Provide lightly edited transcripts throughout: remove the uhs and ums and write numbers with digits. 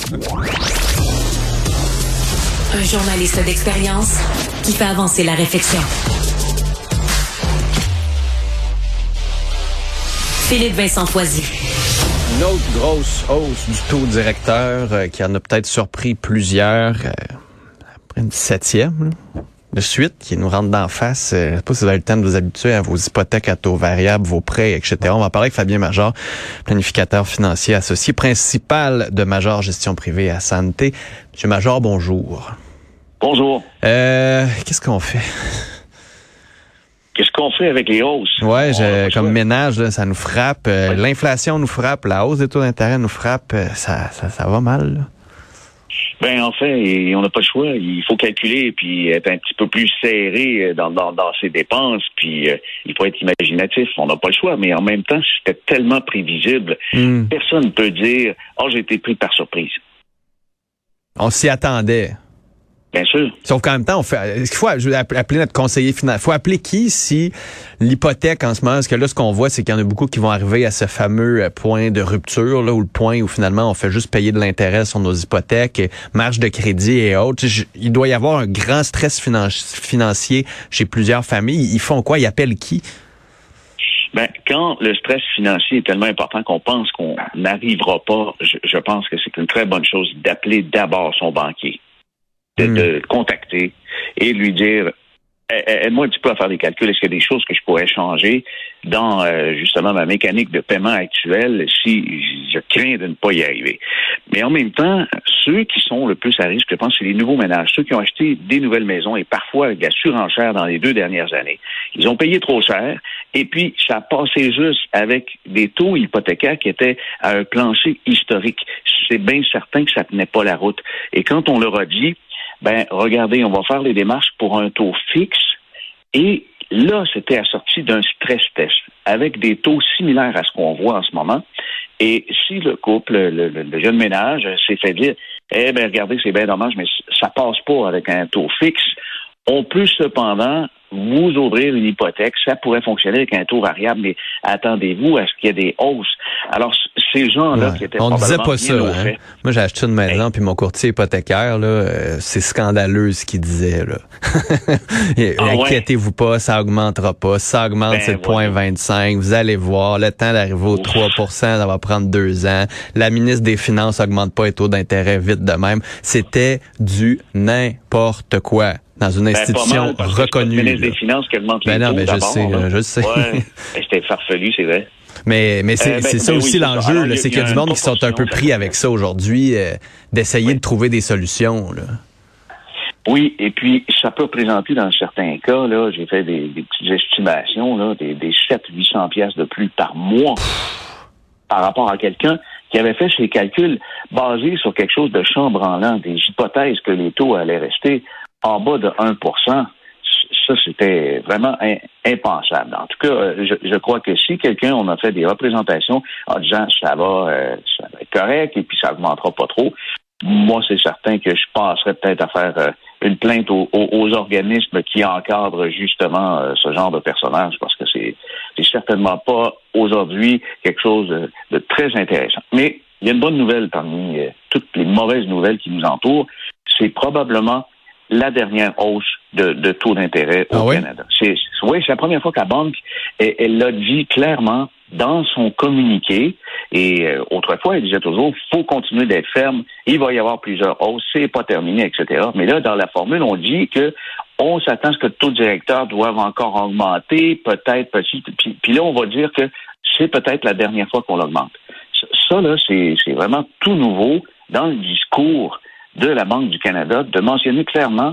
Un journaliste d'expérience qui fait avancer la réflexion. Philippe Vincent Foisy. Une autre grosse hausse du taux directeur qui en a peut-être surpris plusieurs. Après une 7e de suite qui nous rentre d'en face. Je ne sais pas si vous avez le temps de vous habituer à vos hypothèques à taux variables, vos prêts, etc. On va parler avec Fabien Major, planificateur financier associé principal de Major Gestion Privée à Santé. Monsieur Major, bonjour. Bonjour. Qu'est-ce qu'on fait? Qu'est-ce qu'on fait avec les hausses? Ouais, comme ménage, là, ça nous frappe. L'inflation nous frappe, la hausse des taux d'intérêt nous frappe. Ça va mal, là. Ben, en fait, on n'a pas le choix. Il faut calculer puis être un petit peu plus serré dans ses dépenses. Puis il faut être imaginatif. On n'a pas le choix. Mais en même temps, c'était tellement prévisible. Personne ne peut dire « Oh, j'ai été pris par surprise ». On s'y attendait. Bien sûr. Sauf qu'en même temps, est-ce qu'il faut appeler notre conseiller financier? Il faut appeler qui si l'hypothèque en ce moment, parce que là, ce qu'on voit, c'est qu'il y en a beaucoup qui vont arriver à ce fameux point de rupture, là, où le point où finalement on fait juste payer de l'intérêt sur nos hypothèques, marge de crédit et autres. Il doit y avoir un grand stress financier chez plusieurs familles. Ils font quoi? Ils appellent qui? Ben, quand le stress financier est tellement important qu'on pense qu'on n'arrivera pas, je pense que c'est une très bonne chose d'appeler d'abord son banquier. De le contacter et lui dire aide-moi un petit peu à faire des calculs. Est-ce qu'il y a des choses que je pourrais changer dans justement ma mécanique de paiement actuelle si je crains de ne pas y arriver? Mais en même temps, ceux qui sont le plus à risque, je pense, c'est les nouveaux ménages, ceux qui ont acheté des nouvelles maisons et parfois avec de la surenchère dans les 2 dernières années. Ils ont payé trop cher et puis ça passait juste avec des taux hypothécaires qui étaient à un plancher historique. C'est bien certain que ça tenait pas la route. Et quand on leur a dit ben, regardez, on va faire les démarches pour un taux fixe. Et là, c'était assorti d'un stress test avec des taux similaires à ce qu'on voit en ce moment. Et si le couple, le jeune ménage, s'est fait dire, eh bien, regardez, c'est bien dommage, mais ça passe pas avec un taux fixe, on peut cependant vous ouvrir une hypothèque. Ça pourrait fonctionner avec un taux variable, mais attendez-vous à ce qu'il y ait des hausses. Alors, ces gens-là qui étaient probablement on disait pas ça, hein? Moi, j'ai acheté une maison, puis mon courtier hypothécaire, là, c'est scandaleux ce qu'il disait, là. Inquiétez-vous pas, ça augmentera pas. Ça augmente, c'est le point 25. Vous allez voir, le temps d'arriver au 3%, ça va prendre 2 ans. La ministre des Finances augmente pas les taux d'intérêt vite de même. C'était du n'importe quoi. Dans une institution reconnue. C'est le ministre des Finances qui augmente les taux d'abord. Je sais. Ouais, c'était farfelu, c'est vrai. Mais c'est ça aussi l'enjeu, là, c'est qu'il y a du monde qui sont un peu pris avec ça aujourd'hui, d'essayer de trouver des solutions, là. Oui, et puis ça peut représenter dans certains cas, là, j'ai fait des petites estimations, là, des 700-800 piastres de plus par mois par rapport à quelqu'un qui avait fait ses calculs basés sur quelque chose de chambranlant, des hypothèses que les taux allaient rester en bas de 1%. Ça, c'était vraiment impensable. En tout cas, je crois que si on a fait des représentations en disant ça va être correct et puis ça augmentera pas trop, moi, c'est certain que je penserais peut-être à faire une plainte aux organismes qui encadrent justement ce genre de personnages, parce que c'est certainement pas aujourd'hui quelque chose de très intéressant. Mais il y a une bonne nouvelle parmi toutes les mauvaises nouvelles qui nous entourent. C'est probablement la dernière hausse de taux d'intérêt au Canada. C'est la première fois que la banque, elle l'a dit clairement dans son communiqué. Et autrefois, elle disait toujours, faut continuer d'être ferme, il va y avoir plusieurs hausses, c'est pas terminé, etc. Mais là, dans la formule, on dit que on s'attend à ce que le taux directeur doive encore augmenter, peut-être, puis là, on va dire que c'est peut-être la dernière fois qu'on l'augmente. Ça, là, c'est vraiment tout nouveau dans le discours de la Banque du Canada, de mentionner clairement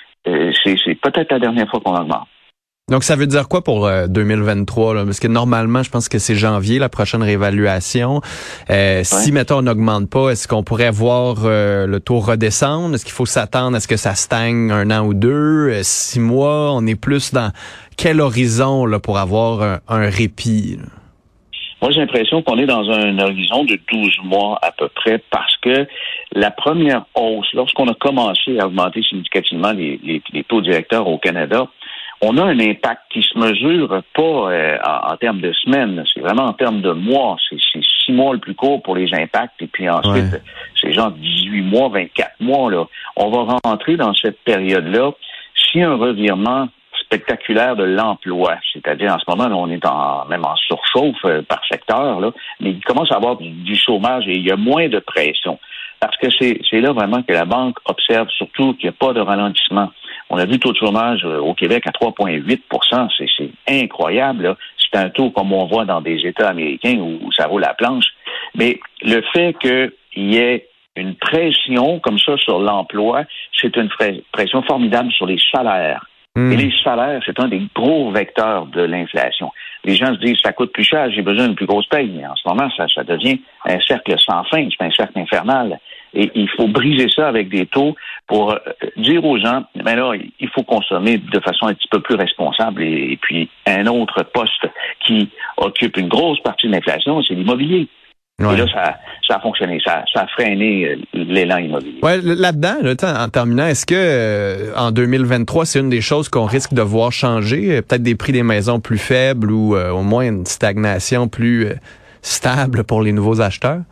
c'est peut-être la dernière fois qu'on augmente. Donc, ça veut dire quoi pour 2023? Là? Parce que normalement, je pense que c'est janvier, la prochaine réévaluation. Si, mettons, on n'augmente pas, est-ce qu'on pourrait voir le taux redescendre? Est-ce qu'il faut s'attendre à ce que ça stagne 1 an ou 2? 6 mois? On est plus dans quel horizon là, pour avoir un répit? Là? Moi, j'ai l'impression qu'on est dans un horizon de 12 mois à peu près, parce que la première hausse, lorsqu'on a commencé à augmenter significativement les taux directeurs au Canada, on a un impact qui se mesure pas en termes de semaines, c'est vraiment en termes de mois. C'est 6 mois le plus court pour les impacts, et puis ensuite c'est genre 18 mois, 24 mois, là. On va rentrer dans cette période-là si un revirement spectaculaire de l'emploi, c'est-à-dire en ce moment, là, on est même en surchauffe par secteur, là, mais il commence à avoir du chômage et il y a moins de pression. Parce que c'est là vraiment que la Banque observe surtout qu'il n'y a pas de ralentissement. On a vu le taux de chômage au Québec à 3,8 %. C'est incroyable, là. C'est un taux comme on voit dans des États américains où ça vaut la planche. Mais le fait qu'il y ait une pression comme ça sur l'emploi, c'est une pression formidable sur les salaires. Et les salaires, c'est un des gros vecteurs de l'inflation. Les gens se disent, ça coûte plus cher, j'ai besoin d'une plus grosse paye. Mais en ce moment, ça devient un cercle sans fin, c'est un cercle infernal. Et il faut briser ça avec des taux pour dire aux gens, ben là, il faut consommer de façon un petit peu plus responsable. Et puis, un autre poste qui occupe une grosse partie de l'inflation, c'est l'immobilier. Ouais. Et là, ça a fonctionné, ça a freiné l'élan immobilier. Ouais, là-dedans, en terminant, est-ce que en 2023, c'est une des choses qu'on risque de voir changer? Peut-être des prix des maisons plus faibles ou au moins une stagnation plus stable pour les nouveaux acheteurs?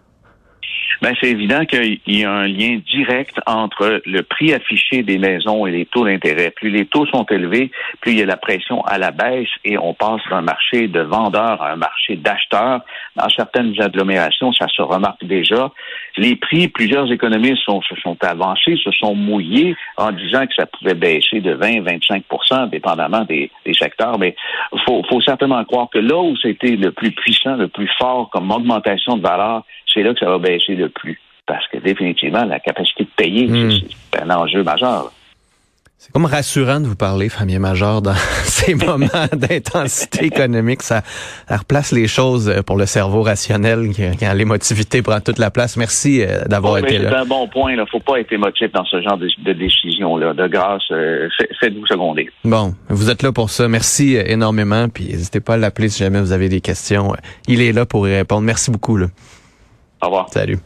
Ben, c'est évident qu'il y a un lien direct entre le prix affiché des maisons et les taux d'intérêt. Plus les taux sont élevés, plus il y a la pression à la baisse et on passe d'un marché de vendeurs à un marché d'acheteurs. Dans certaines agglomérations, ça se remarque déjà. Les prix, plusieurs économistes se sont avancés, se sont mouillés en disant que ça pouvait baisser de 20-25 %, dépendamment des secteurs. Mais faut certainement croire que là où c'était le plus puissant, le plus fort comme augmentation de valeur, c'est là que ça va baisser le plus. Parce que définitivement, la capacité de payer, c'est un enjeu majeur. C'est comme rassurant de vous parler, Fabien Major, dans ces moments d'intensité économique. Ça replace les choses pour le cerveau rationnel quand l'émotivité prend toute la place. Merci d'avoir été là. C'est un bon point. Il ne faut pas être émotif dans ce genre de décision-là. De grâce, faites-vous seconder. Bon, vous êtes là pour ça. Merci énormément. Puis n'hésitez pas à l'appeler si jamais vous avez des questions. Il est là pour y répondre. Merci beaucoup. Là. Au revoir. Salut.